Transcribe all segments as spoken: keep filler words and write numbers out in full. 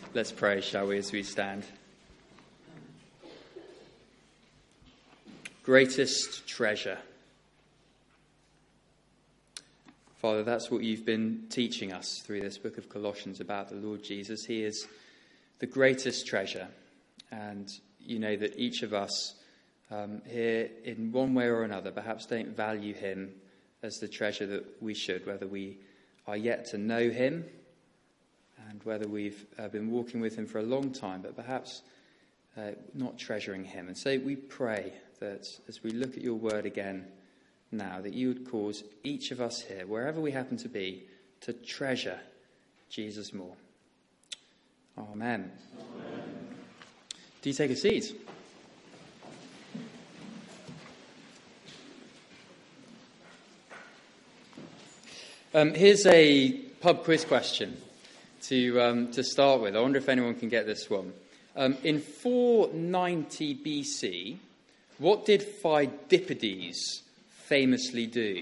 Let's pray, shall we, as we stand. Greatest treasure. Father, that's what you've been teaching us through this book of Colossians about the Lord Jesus. He is the greatest treasure. And you know that each of us um, here, in one way or another, perhaps don't value him as the treasure that we should, whether we are yet to know him and whether we've uh, been walking with him for a long time, but perhaps uh, not treasuring him. And so we pray that as we look at your word again now, that you would cause each of us here, wherever we happen to be, to treasure Jesus more. Amen. Amen. Do you take a seat? Um, here's a pub quiz question to um, to start with. I wonder if anyone can get this one. Um, in four ninety B C, what did Pheidippides famously do?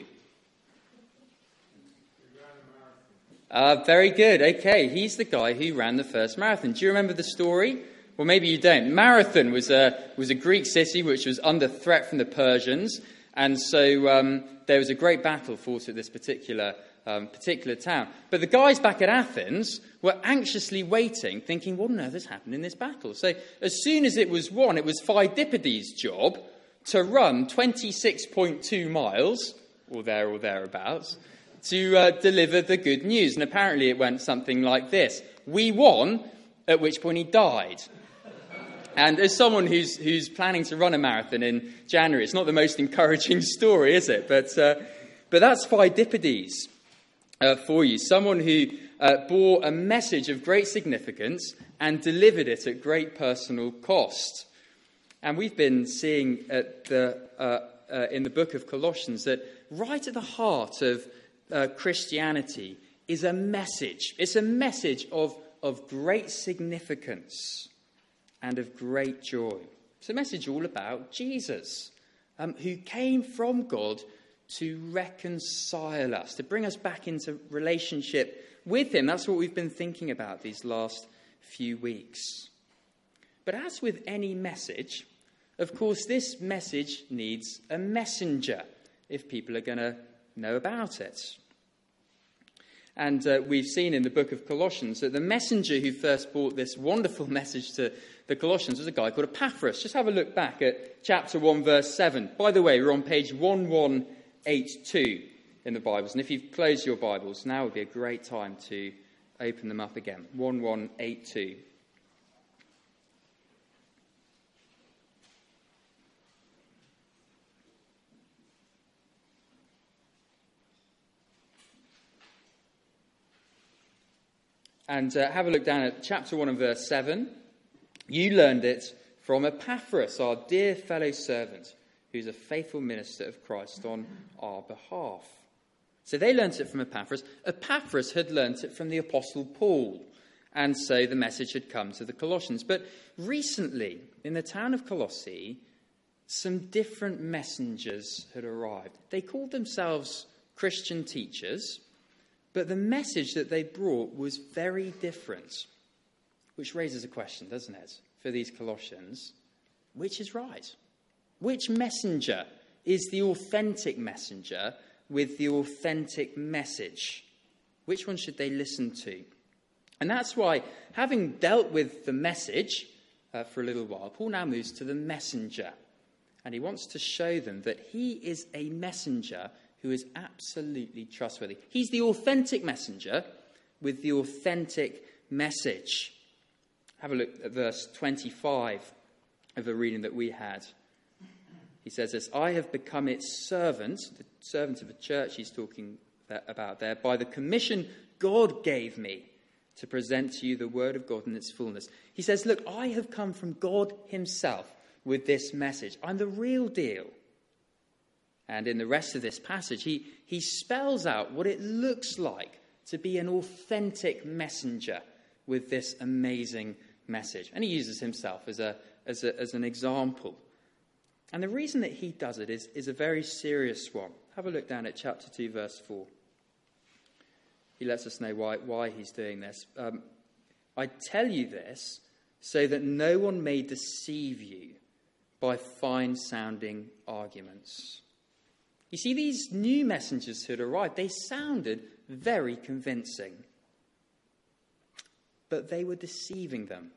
Uh, very good. Okay, he's the guy who ran the first marathon. Do you remember the story? Well, maybe you don't. Marathon was a was a Greek city which was under threat from the Persians, and so um, there was a great battle fought at this particular um, particular town. But the guys back at Athens were anxiously waiting, thinking, "What on earth has happened in this battle?" So as soon as it was won, it was Pheidippides' job to run twenty-six point two miles, or there or thereabouts, to uh, deliver the good news. And apparently it went something like this: "We won," at which point he died. And as someone who's who's planning to run a marathon in January, it's not the most encouraging story, is it? But uh, but that's Pheidippides uh, for you, someone who uh, bore a message of great significance and delivered it at great personal cost. And we've been seeing at the uh, uh, in the book of Colossians that right at the heart of uh, Christianity is a message. It's a message of of great significance and of great joy. It's a message all about Jesus, um, who came from God to reconcile us, to bring us back into relationship with him. That's what we've been thinking about these last few weeks. But as with any message, of course, this message needs a messenger if people are going to know about it. And uh, we've seen in the book of Colossians that the messenger who first brought this wonderful message to the Colossians was a guy called Epaphras. Just have a look back at chapter one, verse seven. By the way, we're on page eleven eighty-two in the Bibles. And if you've closed your Bibles, now would be a great time to open them up again. eleven eighty-two. And uh, have a look down at chapter one and verse seven. You learned it from Epaphras, our dear fellow servant, who's a faithful minister of Christ on our behalf. So they learnt it from Epaphras. Epaphras had learnt it from the Apostle Paul. And so the message had come to the Colossians. But recently, in the town of Colossae, some different messengers had arrived. They called themselves Christian teachers, but the message that they brought was very different, which raises a question, doesn't it, for these Colossians? Which is right? Which messenger is the authentic messenger with the authentic message? Which one should they listen to? And that's why, having dealt with the message uh, for a little while, Paul now moves to the messenger. And he wants to show them that he is a messenger who is absolutely trustworthy. He's the authentic messenger with the authentic message. Have a look at verse twenty-five of the reading that we had. He says this: "I have become its servant," the servant of the church he's talking about there, "by the commission God gave me to present to you the word of God in its fullness." He says, look, I have come from God himself with this message. I'm the real deal. And in the rest of this passage, he, he spells out what it looks like to be an authentic messenger with this amazing message. And he uses himself as a as, a, as an example. And the reason that he does it is, is a very serious one. Have a look down at chapter two, verse four. He lets us know why, why he's doing this. Um, I tell you this so that no one may deceive you by fine-sounding arguments. You see, these new messengers who had arrived, they sounded very convincing. But they were deceiving them.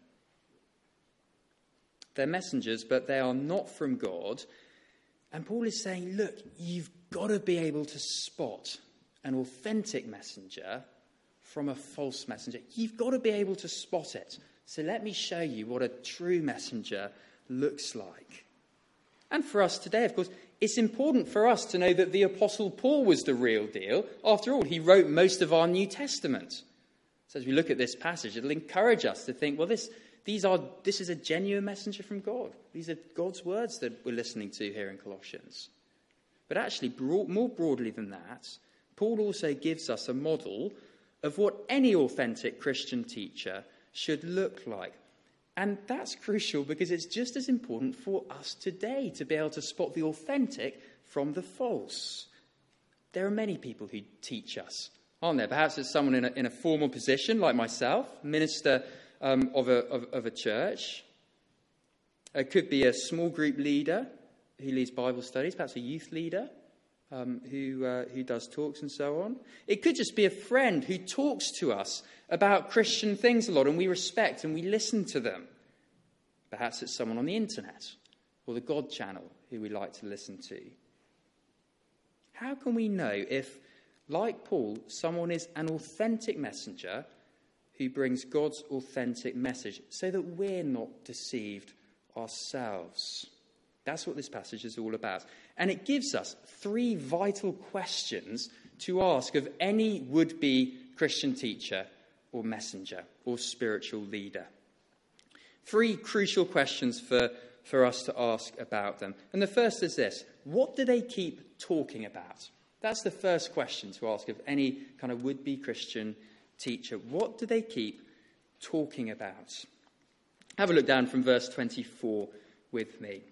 They're messengers, but they are not from God. And Paul is saying, look, you've got to be able to spot an authentic messenger from a false messenger. You've got to be able to spot it. So let me show you what a true messenger looks like. And for us today, of course, it's important for us to know that the Apostle Paul was the real deal. After all, he wrote most of our New Testament. So as we look at this passage, it'll encourage us to think, well, this, these are, this is a genuine messenger from God. These are God's words that we're listening to here in Colossians. But actually, broad, more broadly than that, Paul also gives us a model of what any authentic Christian teacher should look like. And that's crucial because it's just as important for us today to be able to spot the authentic from the false. There are many people who teach us, aren't there? Perhaps it's someone in a, in a formal position like myself, minister um, of, a, of, of a church. It could be a small group leader who leads Bible studies, perhaps a youth leader um, who, uh, who does talks and so on. It could just be a friend who talks to us about Christian things a lot and we respect and we listen to them. Perhaps it's someone on the internet or the God channel who we like to listen to. How can we know if, like Paul, someone is an authentic messenger who brings God's authentic message so that we're not deceived ourselves? That's what this passage is all about. And it gives us three vital questions to ask of any would-be Christian teacher or messenger or spiritual leader. Three crucial questions for, for us to ask about them. And the first is this: what do they keep talking about? That's the first question to ask of any kind of would-be Christian teacher. What do they keep talking about? Have a look down from verse twenty-four with me.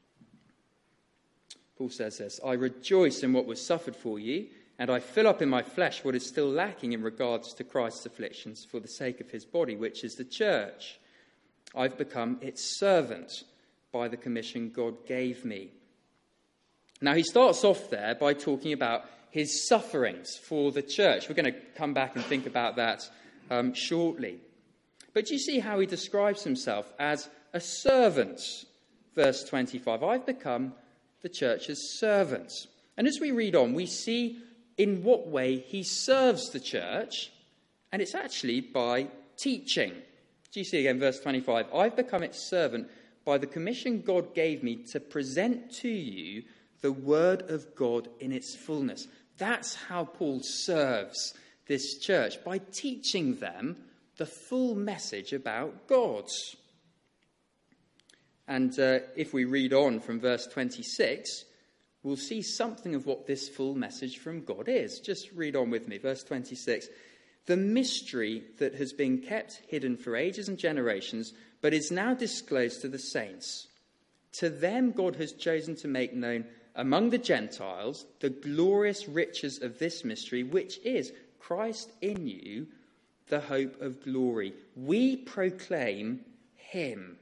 Paul says this: I rejoice in what was suffered for you, and I fill up in my flesh what is still lacking in regards to Christ's afflictions for the sake of his body, which is the church. I've become its servant by the commission God gave me. Now, he starts off there by talking about his sufferings for the church. We're going to come back and think about that um, shortly. But do you see how he describes himself as a servant? Verse twenty-five, I've become the church's servant. And as we read on, we see in what way he serves the church, and it's actually by teaching. Do you see again, verse twenty-five? I've become its servant by the commission God gave me to present to you the word of God in its fullness. That's how Paul serves this church, by teaching them the full message about God. And uh, if we read on from verse twenty-six, we'll see something of what this full message from God is. Just read on with me, verse twenty-six. The mystery that has been kept hidden for ages and generations, but is now disclosed to the saints. To them God has chosen to make known among the Gentiles the glorious riches of this mystery, which is Christ in you, the hope of glory. We proclaim him.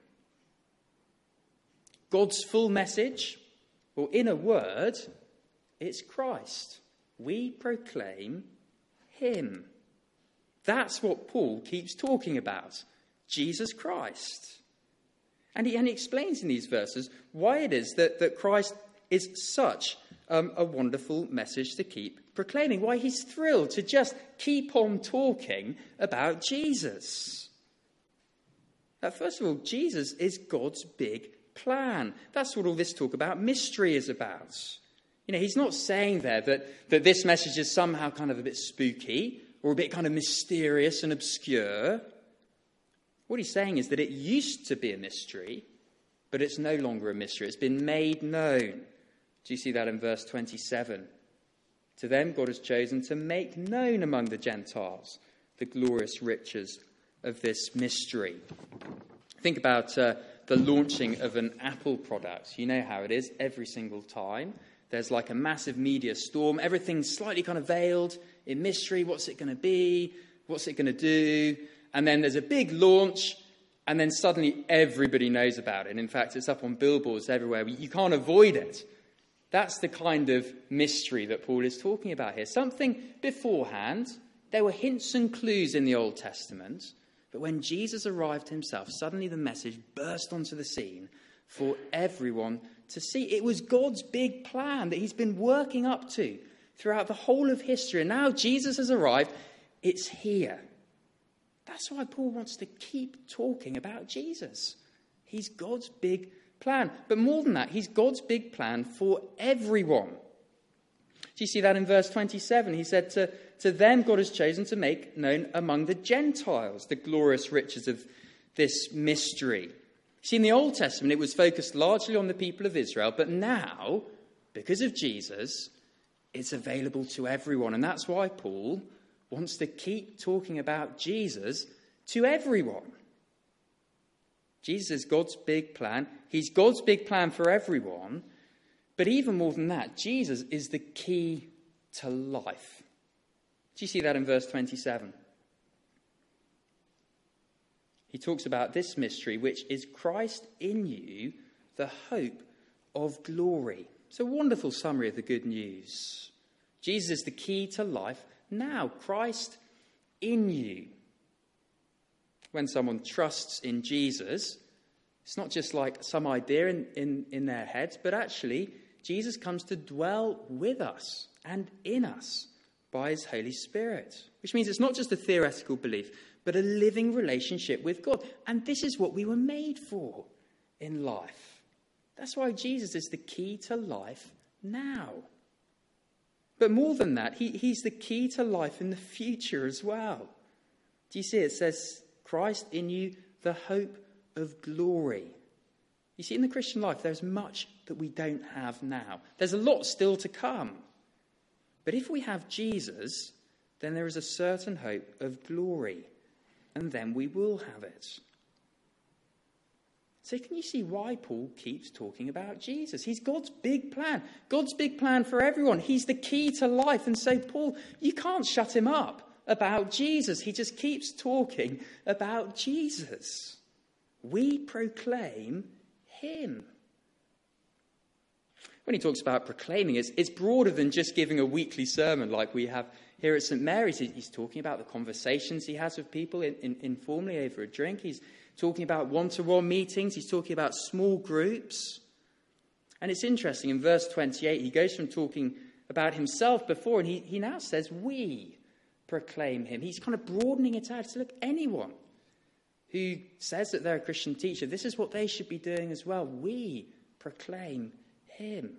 God's full message, or in a word, it's Christ. We proclaim him. That's what Paul keeps talking about, Jesus Christ. And he, and he explains in these verses why it is that, that Christ is such um, a wonderful message to keep proclaiming, why he's thrilled to just keep on talking about Jesus. Now, first of all, Jesus is God's big plan. That's what all this talk about mystery is about. You know, he's not saying there that, that this message is somehow kind of a bit spooky or a bit kind of mysterious and obscure. What he's saying is that it used to be a mystery, but it's no longer a mystery. It's been made known. Do you see that in verse twenty-seven? To them God has chosen to make known among the Gentiles the glorious riches of this mystery. Think about uh, the launching of an Apple product. You know how it is every single time. There's like a massive media storm. Everything's slightly kind of veiled in mystery. What's it going to be? What's it going to do? and then there's a big launch, and then suddenly everybody knows about it. And in fact, it's up on billboards everywhere. You can't avoid it. That's the kind of mystery that Paul is talking about here. Something beforehand. There were hints and clues in the Old Testament, but when Jesus arrived himself, suddenly the message burst onto the scene for everyone to see. It was God's big plan that he's been working up to throughout the whole of history. And now Jesus has arrived. It's here. That's why Paul wants to keep talking about Jesus. He's God's big plan. But more than that, he's God's big plan for everyone. Do you see that in verse twenty-seven? He said, to, to them God has chosen to make known among the Gentiles the glorious riches of this mystery. See, in the Old Testament, it was focused largely on the people of Israel. But now, because of Jesus, it's available to everyone. And that's why Paul wants to keep talking about Jesus to everyone. Jesus is God's big plan. He's God's big plan for everyone. But even more than that, Jesus is the key to life. Do you see that in verse twenty-seven? He talks about this mystery, which is Christ in you, the hope of glory. It's a wonderful summary of the good news. Jesus is the key to life. Now, Christ in you. When someone trusts in Jesus, it's not just like some idea in, in, in their heads, but actually, Jesus comes to dwell with us and in us by his Holy Spirit. Which means it's not just a theoretical belief, but a living relationship with God. And this is what we were made for in life. That's why Jesus is the key to life now. But more than that, he, he's the key to life in the future as well. Do you see? It says, Christ in you, the hope of glory. You see, in the Christian life, there's much that we don't have now. There's a lot still to come. But if we have Jesus, then there is a certain hope of glory. And then we will have it. So can you see why Paul keeps talking about Jesus? He's God's big plan. God's big plan for everyone. He's the key to life. And so, Paul, you can't shut him up about Jesus. He just keeps talking about Jesus. We proclaim him. When he talks about proclaiming, it's, it's broader than just giving a weekly sermon like we have here at Saint Mary's. He's talking about the conversations he has with people in, in, informally over a drink. He's talking about one-to-one meetings. He's talking about small groups. And it's interesting, in verse twenty-eight, he goes from talking about himself before, and he, he now says, we proclaim him. He's kind of broadening it out. So look, anyone who says that they're a Christian teacher, this is what they should be doing as well. We proclaim him.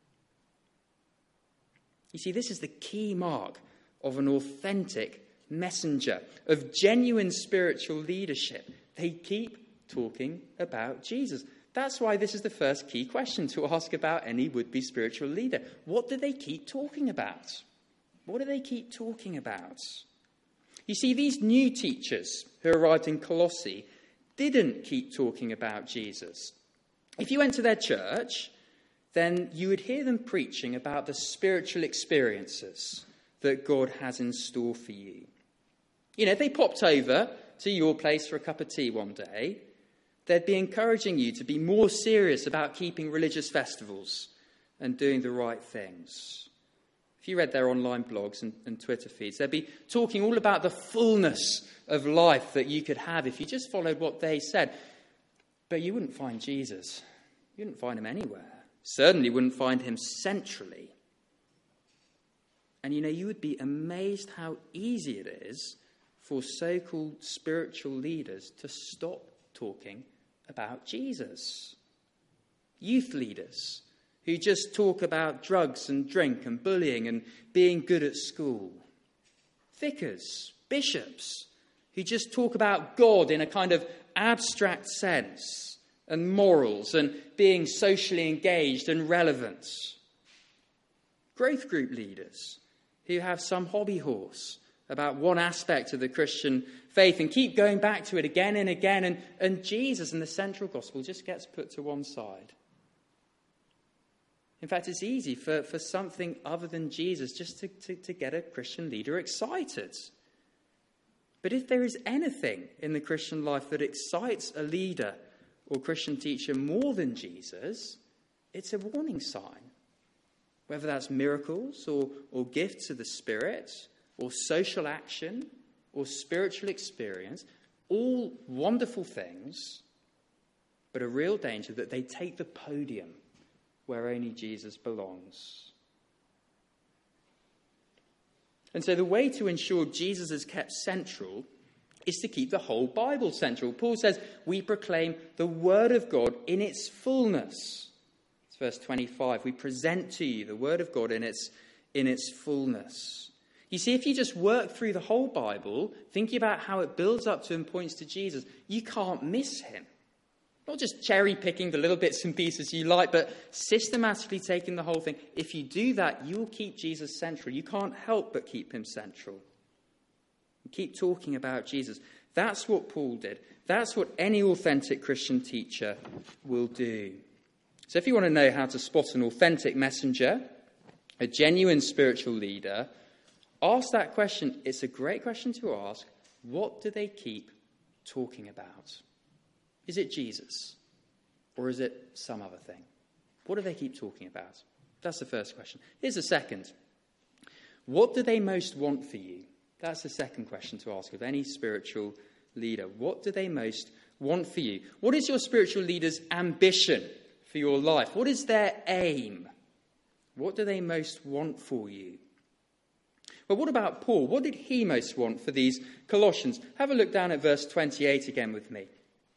You see, this is the key mark of an authentic messenger, of genuine spiritual leadership. They keep talking about Jesus. That's why this is the first key question to ask about any would-be spiritual leader. What do they keep talking about? What do they keep talking about? You see, these new teachers who arrived in Colossae didn't keep talking about Jesus. If you went to their church, then you would hear them preaching about the spiritual experiences that God has in store for you. You know, if they popped over to your place for a cup of tea one day, they'd be encouraging you to be more serious about keeping religious festivals and doing the right things. If you read their online blogs and, and Twitter feeds, they'd be talking all about the fullness of life that you could have if you just followed what they said. But you wouldn't find Jesus. You wouldn't find him anywhere. Certainly wouldn't find him centrally. And you know, you would be amazed how easy it is for so-called spiritual leaders to stop talking about Jesus. Youth leaders who just talk about drugs and drink and bullying and being good at school. Vicars, bishops who just talk about God in a kind of abstract sense and morals and being socially engaged and relevant. Growth group leaders who have some hobby horse about one aspect of the Christian faith and keep going back to it again and again, and, and Jesus and the central gospel just gets put to one side. In fact, it's easy for, for something other than Jesus just to, to, to get a Christian leader excited. But if there is anything in the Christian life that excites a leader or Christian teacher more than Jesus, it's a warning sign. Whether that's miracles or, or gifts of the Spirit or social action or spiritual experience, all wonderful things, but a real danger that they take the podium where only Jesus belongs. And so the way to ensure Jesus is kept central is to keep the whole Bible central. Paul says, we proclaim the word of God in its fullness. It's verse twenty-five. We present to you the word of God in its, in its fullness. You see, if you just work through the whole Bible, thinking about how it builds up to and points to Jesus, you can't miss him. Not just cherry picking the little bits and pieces you like, but systematically taking the whole thing. If you do that, you'll keep Jesus central. You can't help but keep him central. Keep talking about Jesus. That's what Paul did. That's what any authentic Christian teacher will do. So if you want to know how to spot an authentic messenger, a genuine spiritual leader, ask that question. It's a great question to ask. What do they keep talking about? Is it Jesus? Or is it some other thing? What do they keep talking about? That's the first question. Here's the second. What do they most want for you? That's the second question to ask of any spiritual leader. What do they most want for you? What is your spiritual leader's ambition for your life? What is their aim? What do they most want for you? But what about Paul? What did he most want for these Colossians? Have a look down at verse twenty-eight again with me.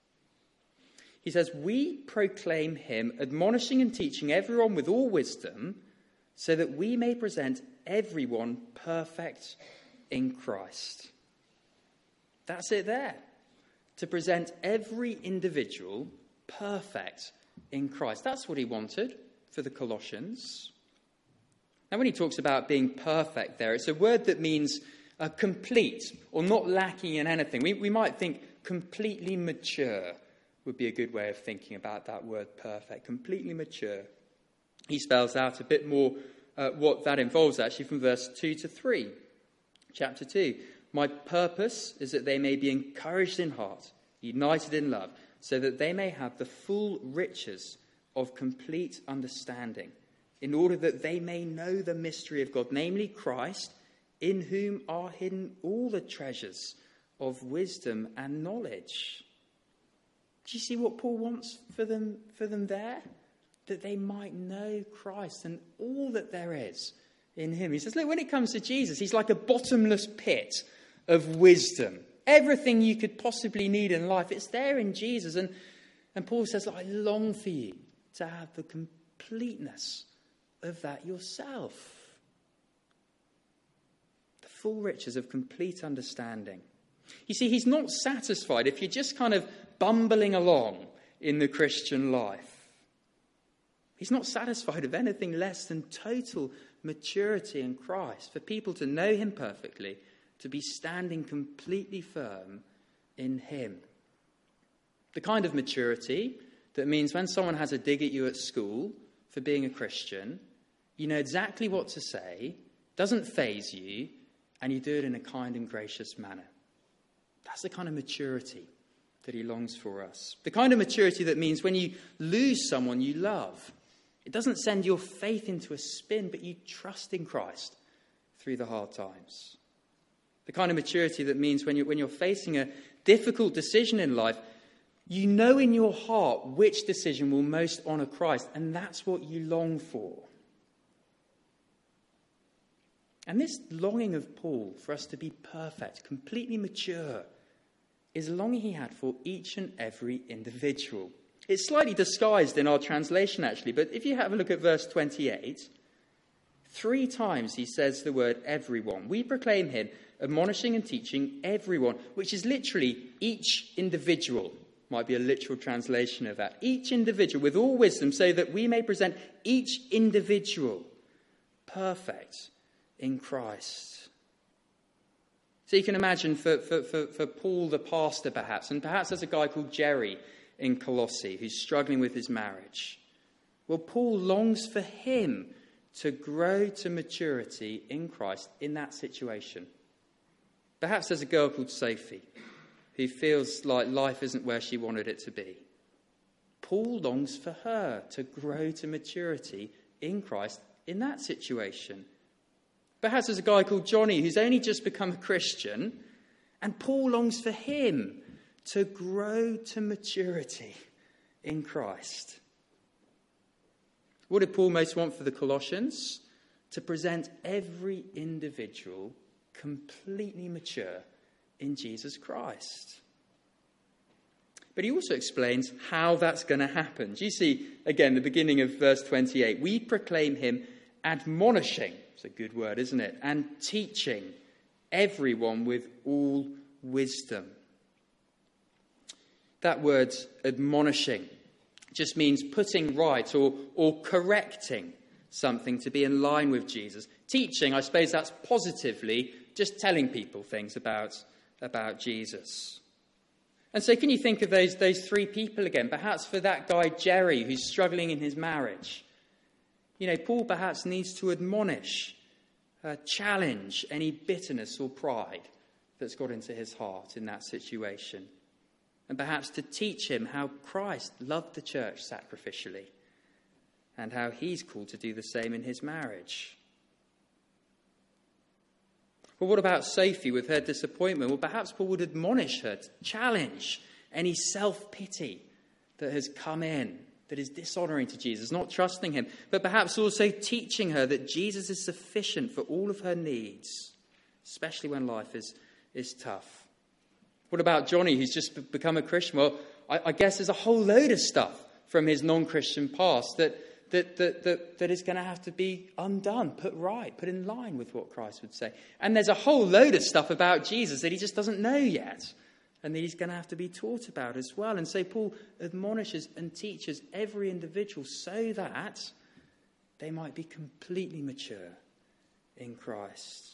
He says, we proclaim him, admonishing and teaching everyone with all wisdom, so that we may present everyone perfect in Christ. That's it there. To present every individual perfect in Christ. That's what he wanted for the Colossians. Now, when he talks about being perfect there, it's a word that means uh, complete or not lacking in anything. We, we might think completely mature would be a good way of thinking about that word perfect. Completely mature. He spells out a bit more uh, what that involves actually from verse two to three. Chapter two. My purpose is that they may be encouraged in heart, united in love, so that they may have the full riches of complete understanding, in order that they may know the mystery of God, namely Christ, in whom are hidden all the treasures of wisdom and knowledge. Do you see what Paul wants for them, for them there? That they might know Christ and all that there is in him. He says, look, when it comes to Jesus, he's like a bottomless pit of wisdom. Everything you could possibly need in life, it's there in Jesus. And, and Paul says, I long for you to have the completeness of that yourself. The full riches of complete understanding. You see, he's not satisfied if you're just kind of bumbling along in the Christian life. He's not satisfied with anything less than total maturity in Christ, for people to know him perfectly, to be standing completely firm in him. The kind of maturity that means when someone has a dig at you at school for being a Christian, you know exactly what to say, doesn't faze you, and you do it in a kind and gracious manner. That's the kind of maturity that he longs for us. The kind of maturity that means when you lose someone you love, it doesn't send your faith into a spin, but you trust in Christ through the hard times. The kind of maturity that means when you're, when you're facing a difficult decision in life, you know in your heart which decision will most honour Christ, and that's what you long for. And this longing of Paul for us to be perfect, completely mature, is a longing he had for each and every individual. It's slightly disguised in our translation, actually, but if you have a look at verse twenty-eight, three times he says the word everyone. We proclaim him, admonishing and teaching everyone, which is literally each individual. Might be a literal translation of that. Each individual with all wisdom, so that we may present each individual perfect in Christ. So you can imagine for, for, for, for Paul the pastor perhaps, and perhaps there's a guy called Jerry in Colossae who's struggling with his marriage. Well, Paul longs for him to grow to maturity in Christ in that situation. Perhaps there's a girl called Sophie who feels like life isn't where she wanted it to be. Paul longs for her to grow to maturity in Christ in that situation. Perhaps there's a guy called Johnny who's only just become a Christian, and Paul longs for him to grow to maturity in Christ. What did Paul most want for the Colossians? To present every individual completely mature in Jesus Christ. But he also explains how that's going to happen. Do you see, again, the beginning of verse twenty-eight? We proclaim him admonishing, it's a good word, isn't it? And teaching everyone with all wisdom. That word admonishing just means putting right or, or correcting something to be in line with Jesus. Teaching, I suppose that's positively just telling people things about, about Jesus. And so can you think of those, those three people again? Perhaps for that guy, Jerry, who's struggling in his marriage. You know, Paul perhaps needs to admonish, uh, challenge any bitterness or pride that's got into his heart in that situation. And perhaps to teach him how Christ loved the church sacrificially and how he's called to do the same in his marriage. Well, what about Sophie with her disappointment? Well, perhaps Paul would admonish her to challenge any self-pity that has come in, that is dishonouring to Jesus, not trusting him, but perhaps also teaching her that Jesus is sufficient for all of her needs, especially when life is, is tough. What about Johnny, who's just become a Christian? Well, I, I guess there's a whole load of stuff from his non-Christian past that That, that, that, that is going to have to be undone, put right, put in line with what Christ would say. And there's a whole load of stuff about Jesus that he just doesn't know yet and that he's going to have to be taught about as well. And so Paul admonishes and teaches every individual so that they might be completely mature in Christ.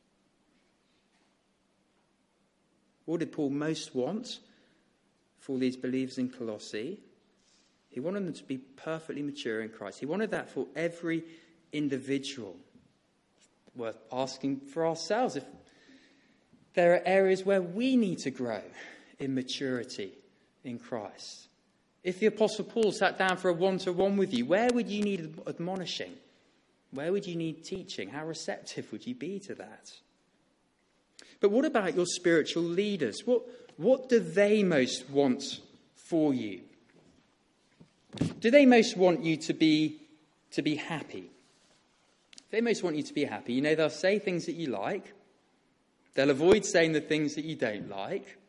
What did Paul most want for these believers in Colossae? He wanted them to be perfectly mature in Christ. He wanted that for every individual. Worth asking for ourselves if there are areas where we need to grow in maturity in Christ. If the Apostle Paul sat down for a one-to-one with you, where would you need admonishing? Where would you need teaching? How receptive would you be to that? But what about your spiritual leaders? What, what do they most want for you? Do they most want you to be to be happy? They most want you to be happy. You know, they'll say things that you like. They'll avoid saying the things that you don't like.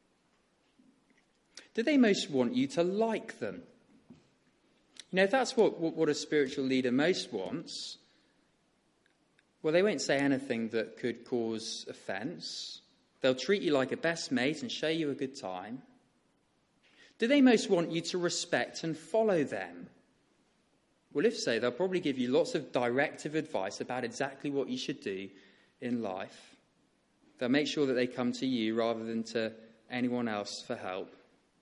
Do they most want you to like them? You know, if that's what, what, what a spiritual leader most wants, well, they won't say anything that could cause offence. They'll treat you like a best mate and show you a good time. Do they most want you to respect and follow them? Well, if so, they'll probably give you lots of directive advice about exactly what you should do in life. They'll make sure that they come to you rather than to anyone else for help.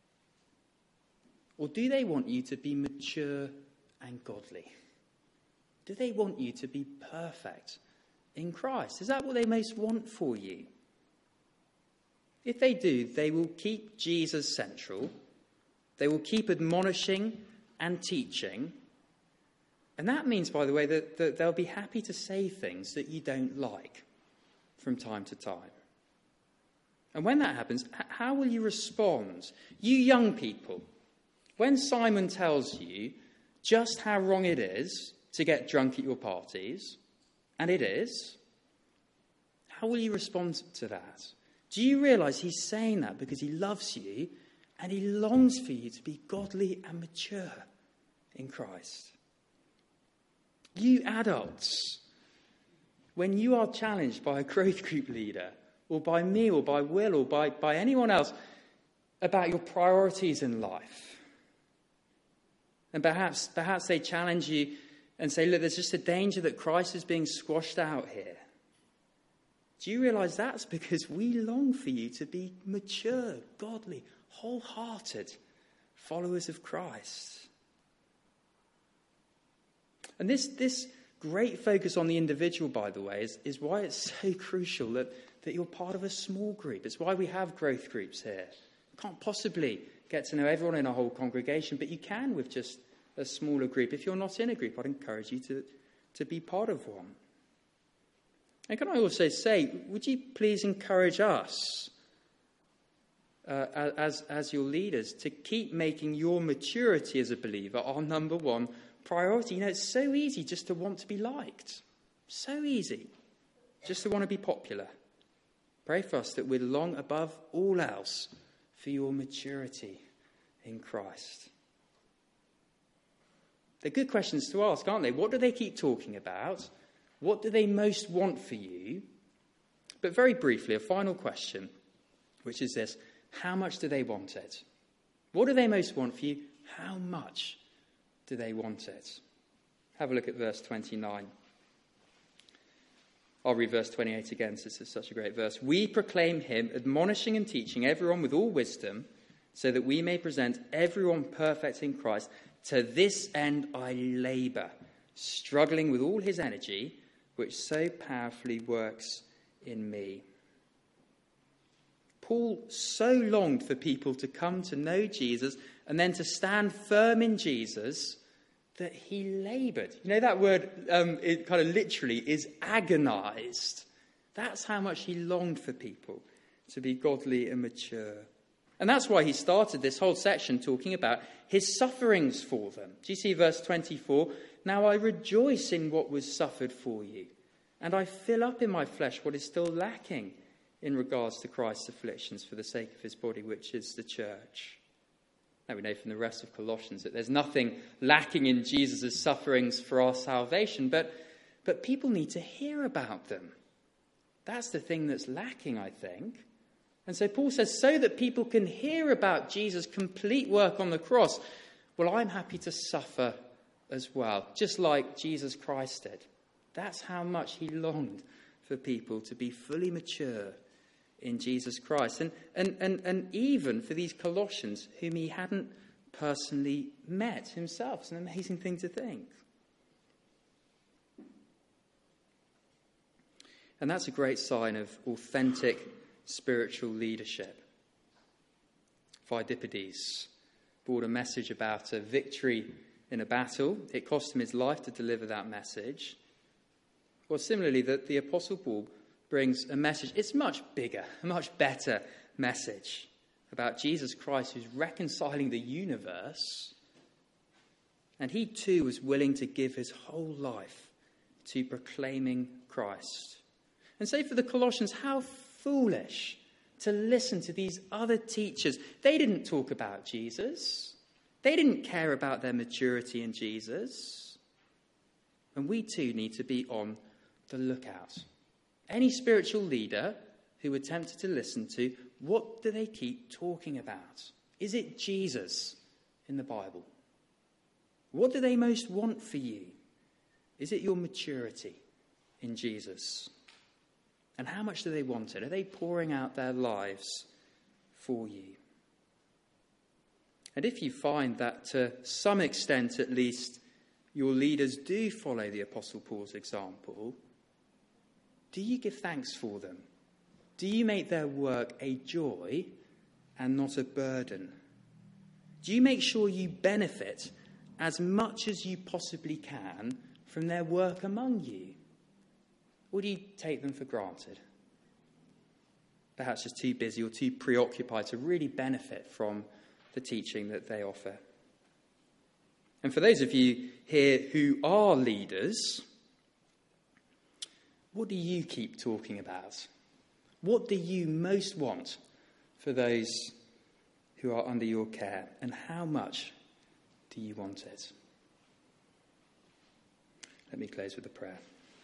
Or do they want you to be mature and godly? Do they want you to be perfect in Christ? Is that what they most want for you? If they do, they will keep Jesus central. They will keep admonishing and teaching. And that means, by the way, that, that they'll be happy to say things that you don't like from time to time. And when that happens, how will you respond? You young people, when Simon tells you just how wrong it is to get drunk at your parties, and it is, how will you respond to that? Do you realise he's saying that because he loves you and he longs for you to be godly and mature in Christ? You adults, when you are challenged by a growth group leader or by me or by Will or by, by anyone else about your priorities in life, and perhaps, perhaps they challenge you and say, look, there's just a danger that Christ is being squashed out here. Do you realise that's because we long for you to be mature, godly, wholehearted followers of Christ? And this, this great focus on the individual, by the way, is, is why it's so crucial that, that you're part of a small group. It's why we have growth groups here. You can't possibly get to know everyone in a whole congregation, but you can with just a smaller group. If you're not in a group, I'd encourage you to, to be part of one. And can I also say, would you please encourage us uh, as, as your leaders to keep making your maturity as a believer our number one priority? You know, it's so easy just to want to be liked. So easy just to want to be popular. Pray for us that we're long above all else for your maturity in Christ. They're good questions to ask, aren't they? What do they keep talking about? What do they most want for you? But very briefly, a final question, which is this: how much do they want it? What do they most want for you? How much do they want it? Have a look at verse twenty-nine. I'll read verse twenty-eight again, since it's such a great verse. We proclaim him, admonishing and teaching everyone with all wisdom, so that we may present everyone perfect in Christ. To this end I labour, struggling with all his energy, which so powerfully works in me. Paul so longed for people to come to know Jesus and then to stand firm in Jesus that he laboured. You know, that word, um, it kind of literally is agonised. That's how much he longed for people to be godly and mature. And that's why he started this whole section talking about his sufferings for them. Do you see verse twenty-four? Now I rejoice in what was suffered for you, and I fill up in my flesh what is still lacking in regards to Christ's afflictions for the sake of his body, which is the church. Now we know from the rest of Colossians that there's nothing lacking in Jesus' sufferings for our salvation, but, but people need to hear about them. That's the thing that's lacking, I think. And so Paul says, so that people can hear about Jesus' complete work on the cross, well, I'm happy to suffer as well, just like Jesus Christ did. That's how much he longed for people to be fully mature in Jesus Christ. And, and, and, and even for these Colossians whom he hadn't personally met himself. It's an amazing thing to think. And that's a great sign of authentic spiritual leadership. Pheidippides brought a message about a victory in a battle. It cost him his life to deliver that message. Well, similarly, that the Apostle Paul brings a message. It's much bigger, a much better message about Jesus Christ, who's reconciling the universe. And he too was willing to give his whole life to proclaiming Christ. And so for the Colossians, how foolish to listen to these other teachers. They didn't talk about Jesus. They didn't care about their maturity in Jesus. And we too need to be on the lookout. Any spiritual leader who we're tempted to listen to, what do they keep talking about? Is it Jesus in the Bible? What do they most want for you? Is it your maturity in Jesus? And how much do they want it? Are they pouring out their lives for you? And if you find that to some extent at least your leaders do follow the Apostle Paul's example, do you give thanks for them? Do you make their work a joy and not a burden? Do you make sure you benefit as much as you possibly can from their work among you? Or do you take them for granted? Perhaps just too busy or too preoccupied to really benefit from the teaching that they offer. And for those of you here who are leaders, what do you keep talking about? What do you most want for those who are under your care? And how much do you want it? Let me close with a prayer.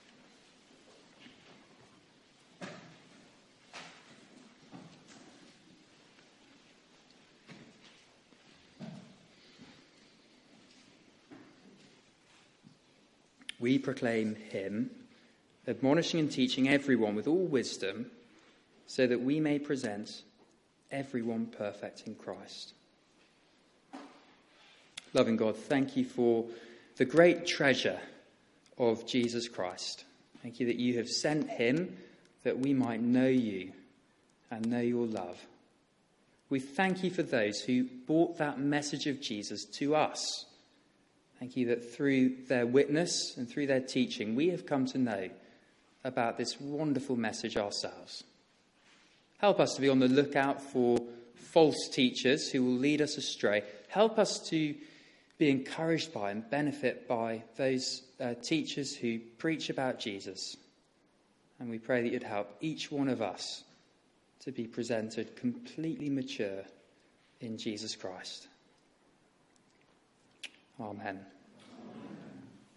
We proclaim him, admonishing and teaching everyone with all wisdom, so that we may present everyone perfect in Christ. Loving God, thank you for the great treasure of Jesus Christ. Thank you that you have sent him that we might know you and know your love. We thank you for those who brought that message of Jesus to us. Thank you that through their witness and through their teaching, we have come to know about this wonderful message ourselves. Help us to be on the lookout for false teachers who will lead us astray. Help us to be encouraged by and benefit by those uh, teachers who preach about Jesus. And we pray that you'd help each one of us to be presented completely mature in Jesus Christ. Amen.